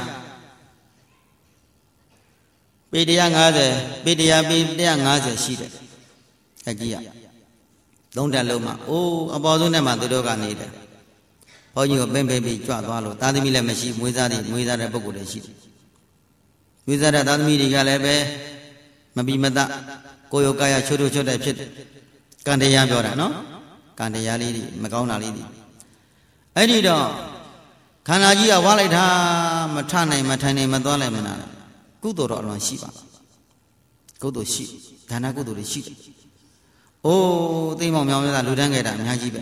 ပေ150ပေ150ရှိတယ်တက်ကြီးရသုံးတက်လုံးမှာအိုးအပေါ်ဆုံးနဲ့မှသူတို့ကနေတယ်ဘုန်းကြီးကပင်ပြီးကြွသွားလို့သာသမီလည်းမရှိမွေးစားတဲ့ပုဂ္ဂိုလ်လည်းရှိတယ်မွေးစားတဲ့သာသမီတွေကလည်းပဲမပြီးမသားကိုယ်ရောကာယချိုးချိုးတဲ့ဖြစ်တယ်ကံတရားပြောတာနော်ကံတရားလေးတွေမကောင်းတာလေးတွေအဲ့ဒီတော့ခန္ဓာကြီးကဝါလိုက်တာမထနိုင်မထိုင်နိုင်မသွားလိုက်မနာကုသိုလ်တော့အလွန်ရှိပါကုသိုလ်ရှိဒါနကုသိုလ်တွေရှိတယ်အိုးသိမောင်မြောင်များလူတန်းခဲ့တာအများကြီးပဲ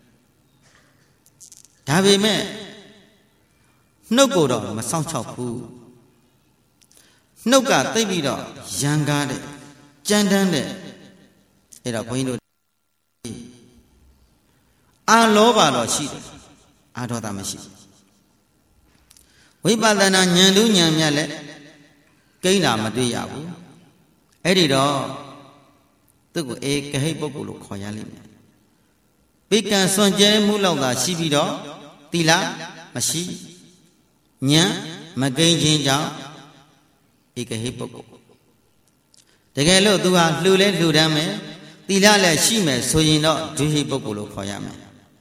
ဒါပေမဲ့နှုတ်ကိုတော့မဆောင်ချောက်ဘူးနှုတ်ကသိပြီးတော့ရံကားတဲ့ကြမ်းတမ်းတဲ့အဲ့တော့ဘုန်းကြီးတို့အာလောဘတော့ရှိတယ်အာဒေါသမရှိဝိပဿနာဉာဏ်တူးဉာဏ်မြတ်လည်းကိန်းတာမတွေ့ရဘူးအဲ့ဒီတော့သူ့ကိုဧကဟိတ်ပုဂ္ဂိုလ်လို့ခေါ်ရလိမ့်မယ်ပိကံစွန့်ကြဲမှုလောက်သာရှိပြီးတော့သီလမရှိဉာဏ်မကိန်းခြင်းကြောင့်ဧကဟိတ်ပုဂ္ဂိုလ်တကယ်လို့သူဟာလှူလဲလှူဒန်းမယ်သီလလည်းရှိမယ်ဆိုရင်တော့ဒုဟိပုဂ္ဂိုလ်လို့ခေါ်ရမယ်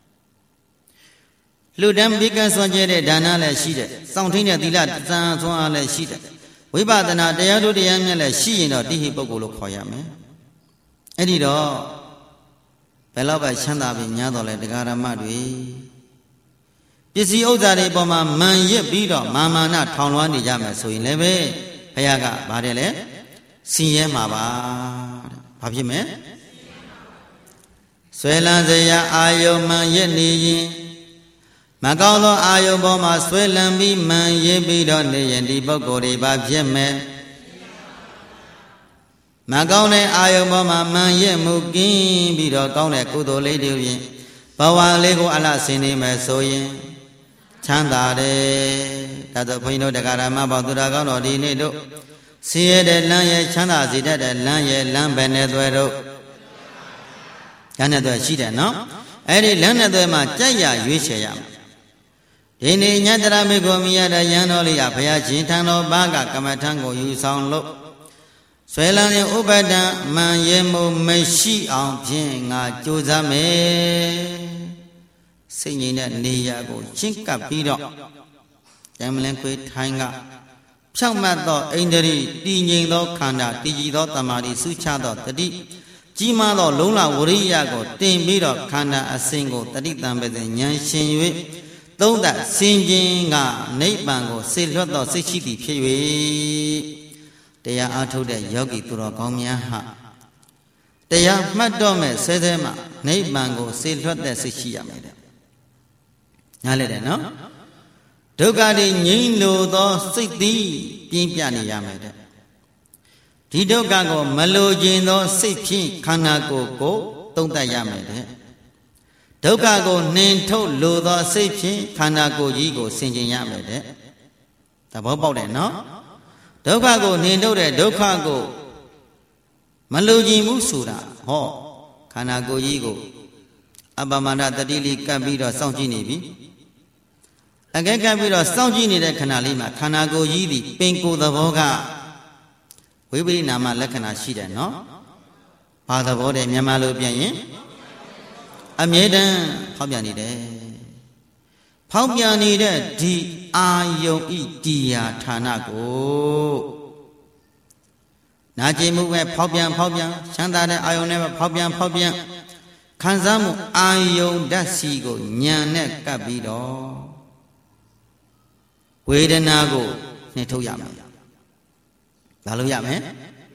လူတန်းပိကံစွန့်ကြဲတဲ့ဒါနလည်းရှိတယ်စောင့်ထိန်တဲ့သီလသံစွမ်းအားလည်းရှိတယ်ဝိပဿနာတရားတို့တရားမြတ်လည်းရှိရင်တော့တိဟိပုဂ္ဂိုလ်လို့ခေါ်ရမယ်အဲ့ဒီတော့ဘယ်တော့ပဲချမ်းသာပြီးညားတော်လဲတရားဓမ္မတွေပစ္စည်းဥစ္စာတွေပေါ်မှာမာန်ရစ်ပြီးတော့မာမာနထောင်လွှမ်းနေကြမယ်ဆိုရင်လည်းပဲဘုရားကဗါတယ်လေဆင်းရဲမှာပါတဲ့ဘာဖြစ်မလဲဆွဲလန်းစရာအာယုံမာန်ရစ်နေရင်မကောင်းသောအာယုံပေါ်မှာဆွဲလန်းပြီးမာန်ရစ်ပြီးတော့နေရင်ဒီပုဂ္ဂိုလ်တွေဘာဖြစ်မယ်မကောင်းတဲ့အာယုံပေါ်မှာမာန်ရစ်မှုကင်းပြီးတော့ကောင်းတဲ့ကုသိုလ်လေးတွေဖြင့်ဘဝလေးကိုအလှဆင်နေမယ်ဆိုရင်ချမ်းသာတယ်ဒါဆိုဘုန်းကြီးတို့တရားဓမ္မပေါသူတော်ကောင်းတော်ဒီနေ့တို့ဆင်းရဲတဲ့လမ်းရဲ့ချမ်းသာစေတတ်တဲ့လမ်းရဲ့လမ်းပဲနဲ့သွဲတို့လမ်းနဲ့သွဲရှိတယ်နော်အဲ့ဒီလမ်းနဲ့သွဲမှာကြိုက်ရရွေးချယ်ရမယ်ဒီနေ့ညတရမေကိုမြည်ရတဲ့ရန်တော်လေးကဘုရားရှင်ထံတော်ဘာကကမ္မထံကိုယူဆောင်လို့ဆွဲလန်းတဲ့ဥပဒံမှန်ရမှုမရှိအောင်ဖြင့်ငါကြိုးစားမယ်စိတ်ငြိမ်တဲ့နေရာကိုချင်းကပ်ပြီးတော့ကြံမလင်းခွေထိုင်းကဖြောက်မှတ်သောအိန္ဒြိတည်ငြိမ်သောခန္ဓာတည်ကြည်သောတမာတိစုချသောတတိကြီးမားသောလုံလဝရိယကိုတင်ပြီးတော့ခန္ဓာအစဉ်ကိုတတိတံပတဲ့ဉာဏ်ရှင်၍သုံးသပ်စင်ခြင်းကနိဗ္ဗာန်ကိုစေလွတ်သောစိတ်ရှိသည်ဖြစ်၍တရားအားထုတ်တဲ့ယောဂီသူတော်ကောင်းများဟာတရားမှတ်တော့မဲ့ဆဲဆဲမှာနိဗ္ဗာန်ကိုစေလွတ်တဲ့စိတ်ရှိရမယ်တဲ့နားလည်တယ်နော်ဒုက္ခတွေငြိမ်းလိုသောစိတ်သည်ပြင်းပြနေရမယ်တဲ့ဒီဒုက္ခကိုမလိုချင်သောစိတ်ဖြင့်ခန္ဓာကိုယ်ကိုသုံးသပ်ရမယ်တဲ့ဒုက္ခကိုနှင်ထုတ်လိုသောစိတ်ဖြင့်ခန္ဓာကိုယ်ကြီးကိုဆင်ခြင်ရမယ်တဲ့သဘောပေါက်တယ်နော်ဒုက္ခကိုနှင်ထုတ်တဲ့ဒုက္ခကိုမလိုချင်ဘူးဆိုတာဟောခန္ဓာကိုယ်ကြီးကိုအပမန္တတတိလေးကပ်ပြီးတော့စောင့်ကြည့်နေပြီအကဲကပ်ပြီးတော့စောင့်ကြည့်နေတဲ့ခဏလေးမှာခန္ဓာကိုယ်ကြီးသည်ပင်ကိုယ်သဘောကဝိပရိနာမလက္ခဏာရှိတယ်နော်ဘာသဘောတဲ့မြန်မာလိုပြန်ရင်အမြဲတမ်းဖောက်ပြန်နေတယ်ဖောက်ပြန်နေတဲ့ဒီအာယုံဤတရားဌာနကိုနာကျင်မှုပဲဖောက်ပြန်ချမ်းသာတဲ့အာယုံနဲ့ပဲဖောက်ပြန်ခံစားမှုအာယုံဓာတ်စီကိုဉာဏ်နဲ့ကပ်ပြီးတော့ဝေဒနာကိုနှိထုတ်ရမယ်ဘာလို့ရမလဲ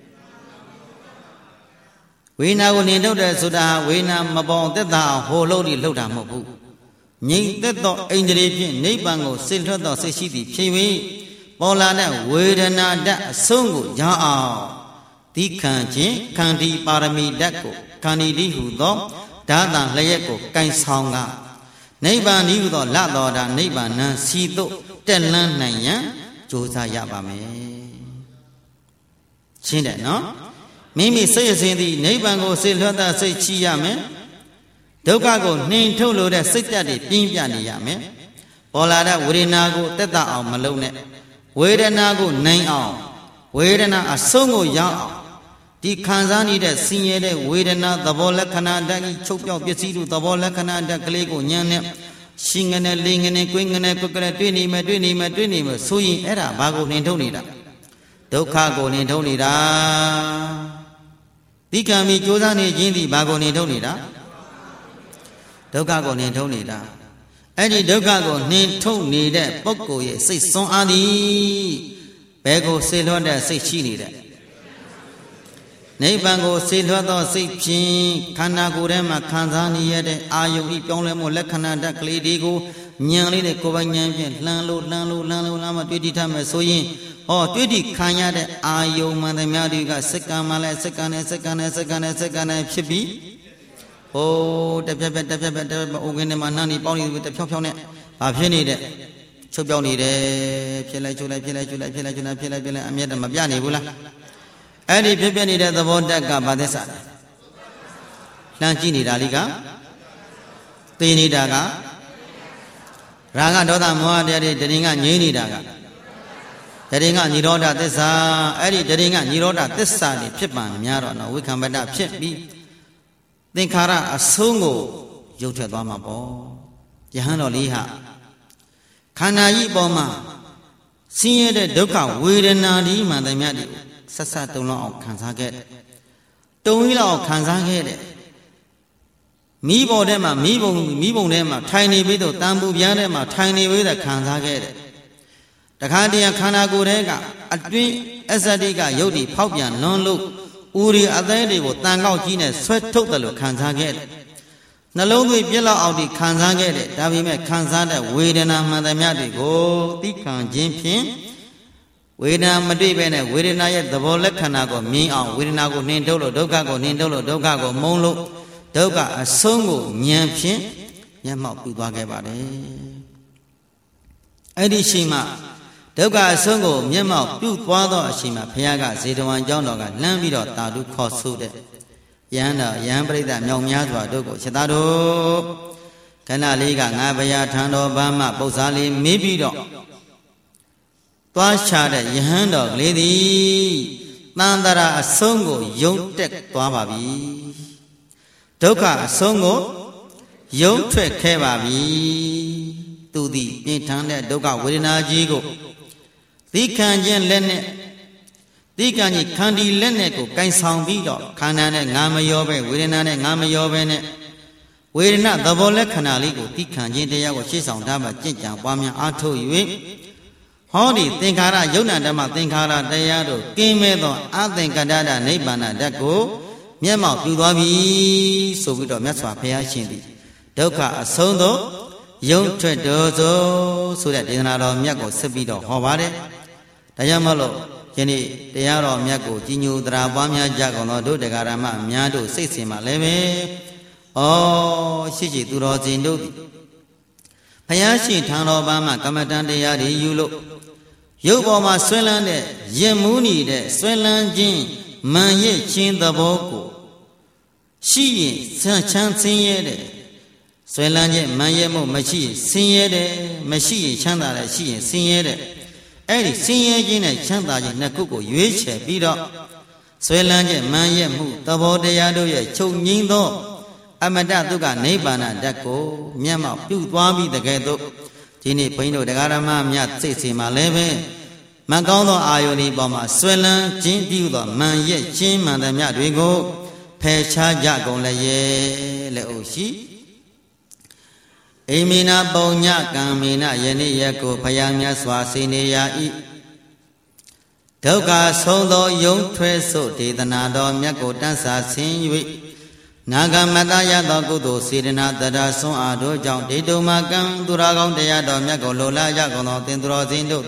ဝေဒနာကိုနှိထုတ်တယ်ဆိုတာဝေဒနာမပေါသက်သာဟိုလို့ဒီလှုပ်တာမဟုတ်ဘူးငြိမ်သက်သောအိန္ဒြေဖြင့်နိဗ္ဗာန်ကိုစေလွှတ်သောစိတ်ရှိသည်ဖြစ်၍ပေါ်လာတဲ့ဝေဒနာဓာတ်အဆုံးကိုရအောင်ဒီခံခြင်းခန္တီပါရမီဓာတ်ကိုခန္တီတိဟုသောဓာတံလျက်ကိုကင်ဆောင်ကနိဗ္ဗာန်ဤဟုသောလတော်တာနိဗ္ဗာန်နံစီတို့တက်လန်းနိုင်ရန်ကြိုးစားရပါမယ်ရှင်းတယ်နော်မိမိစိတ်အစဉ်သည်နိဗ္ဗာန်ကိုစေလွှတ်သောစိတ်ရှိရမယ်ဒုက္ခကိုနှင်ထုတ်လို့တဲ့စိတ်ဓာတ်တွေပြင်းပြနေရမယ်ပေါ်လာတဲ့ဝေဒနာကိုတက်တာအောင်မလုပ်နဲ့ဝေဒနာကိုနိုင်အောင်ဝေဒနာအဆုံးကိုရောက်အောင်ဒီခံစားနေတဲ့ဆင်းရဲတဲ့ဝေဒနာသဘောလက္ခဏာဓာတ်ကြီးချုပ်ပြောက်ပစ္စည်းတို့သဘောလက္ခဏာဓာတ်ကလေးကိုဉာဏ်နဲ့ Shingana, Lingana, Quingana, Cookana, Twinima, Sui, Era, Bago, Nintonida. Dokago, Nintonida. Dikami, Josani, Jindi, Bago, Nintonida. Dokago, Nintonida. Eddie Dokago, Nintonida, Boko, say son Adi. Bego, Silonda, say Chini. Nebango, Silvado, say Chin, Kanagurema, Kanzani, Ayu, Ipolemo, Lekana, Daklidigo, Nyali, the Kobanyan, Lalo, Lama, 20 times, so yin, or 20 Kanya, Ayu, Mandamadiga, Sekamala, second, Chippy. Oh, the Oganamani, Bonnie with the Pionet, I've need it. Choponi, Pilla, Amyata Mabiani. Any people needed the water Gabadesa Lanchini Daliga Tini Daga Raga Doda Moa Daddy Deringa Nini Daga Deringa Niroda Tessa Eddie Deringa Niroda Tessa Pipan Miaro we come back up Chip me Thinkara a Sungo Jota Bama Bo Jahano Liha Kanayi Boma Senior the Doka Widenadi Mandamadi Sasa don't know Kansaget. Don't we know Kansaget? Me bo them, me bo them, tiny bit of tambu yanema, tiny with a Kansaget. The Kandia Kanagurega, a twin Esadiga, Yodi, Paupian, non look, Uri Adedi would thank out genus, sweat total Kansaget. Nalongi Billa of the Kansaget, Davime Kansada, Widena Madamadi, go, Tikan Jimpin. Wena Madibene, Widinaya, the Volekanago, me on Widinago, Nindolo, Dogago, Molo, Doga, a songo, Nyampin, Yama Pubagabade. Eddie Shima, Doga, a songo, Yama, Pubado, Shima, Piaga, Zidoan Jonoga, Lambido, Tadu, Kosude. Yana, Yambrida, Nyamyazwa, Dogo, Chadado, Kanaliga, Nabaya, Tando, Bama, Bozali, Mibido. Twashada Yahando, lady Nandara a songo, young tech Twababi Doka a songo, young trek Kebabi to the Pintanda Doka Widina Jigo. The Kanjan Lene, the Kanji Kandi Leneko, Kaisang Bido, Kanana, Namayobe, Widina, Namayobene. Widina, the Vole Canaligo, the Kanji, they are what she's on Dama, Jinja, Bamia, Ato, you. Howdy, Thinkara, Yonadama, Thinkara, Dayado, Kimedo, Athinkadada, Nebana, Dako, Yama, Pudabi, so we don't mess up Pia Shindi. Doka, a sondo, young treadozo, so that in our Miago, Sebido, Howade, Dayamalo, Jenny, Dayaro, Miago, Ginu, Drabamia, Jagono, do the Garama, Miado, Sissima, Leme, oh, Shishi, Durozindo. Hayashi, Tano, Bama, Kamatan, Yadi, you look. Yoboma Swelande, Yemuni, the Swelan Jin, Manye Chin the Boko. She, Sanchan Sinyede. Swelanje, Mayemo, Machi, Sinyede, Machi, Chanda, she, Sinyede. Eddie, Sinyajin, Chanda, Nakuko, Yuiche, Bido. Swelanje, Mayemu, the Bodayado, Chong Yindo. Amada Duga, Nebana, Dako, Miama, Puabi, the Gado. Tini Pino, the Garama, Miat, Sissima, Leve, Magono, Ioni, Boma, Swellan, Jim Buda, Man Ye, Jim, and the Miadrigo, Pecha, Jago, Laye, Leoshi. Emina, Bonya, Gamina, Yeni, Yako, Payamia, Swasini, Yai. Toga, Solo, Young Treso, Titanado, Miako, Dansa, Sin, Naga Mataya Dogudo, Sirina, the Son Ado, John Dito Magan, Duragon, the Yadomiago, Lola, Jagono, Tendro, Zindo,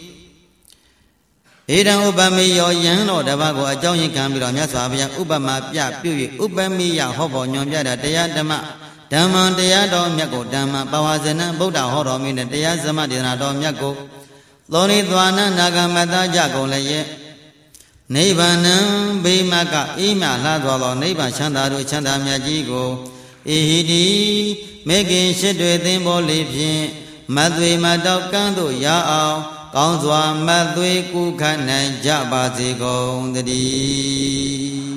Ida Ubami, your young or the Vago, a joint Camilo, Yasavia, Ubama, Yapu, Ubami, Yahobo, Yada, Dama, Dama, the Yadom, Yago, Dama, Bawazana, Buddha, Horom, the Yazama, the Nadom, Yago, Loni, Duana, Naga Mata, Jago, Laye. Nebana, Bimaka, Ima, Ladwalo, Neba, Chandaru, Chandamiajigo, Ehidi, making shit with them, Bolivia, Madwe, Madokando, Yao, Gonzwa, Madwe, Kukan, Jabazigo, the D.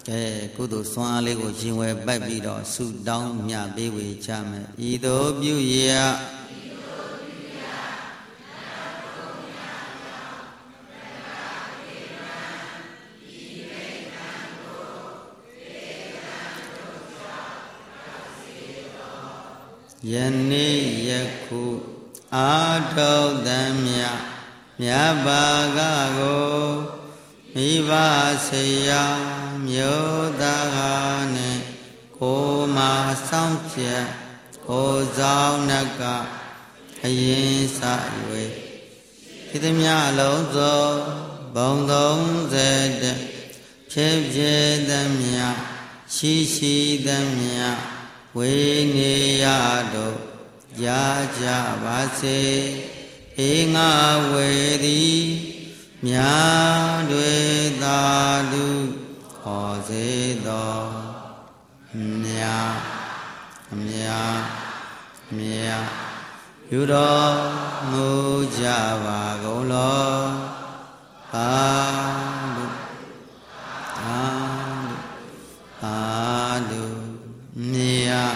ကုသိုလ်စွမ်းအားလေးကိုရင်ဝယ်ပိုက်ပြီးတော့ဆုတောင်းမြပေးဝေချမယ်ဤသို့ပြုရယနေ့ယခုအာထုံတံမြမြတ်ဘာကကိုမိဘဆေယမြို့သားနဲ့ကိုမာဆောင်ချက်ကိုဆောင်နကအရင်စ၍ဒီသမျှလုံးစုံဘုံ30ဖြစ်ဖြစ်သမျှရှိသမျှဝေနေရတို့ရကြပါစေဧငါဝေသည်မြာတွေသာဓုခေါ်စေသောမြာယူတော်မူကြပါကုန်လောသာဓုမြာ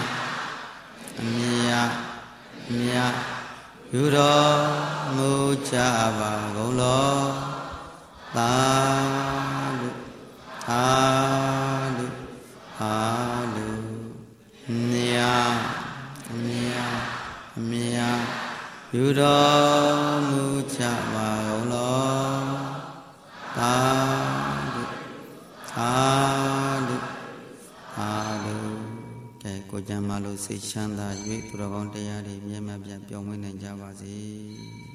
ယူတော်မူကြပါကုန်လောသာဓုမြာယူတော်မူကြပါကုန်လောသာဓုကဲကိုကြံမလို့စိတ်ချမ်းသာ၍သူတော်ကောင်းတရားတွေမြတ်မြတ်ပြောင်းမွေးနိုင်ကြပါစေ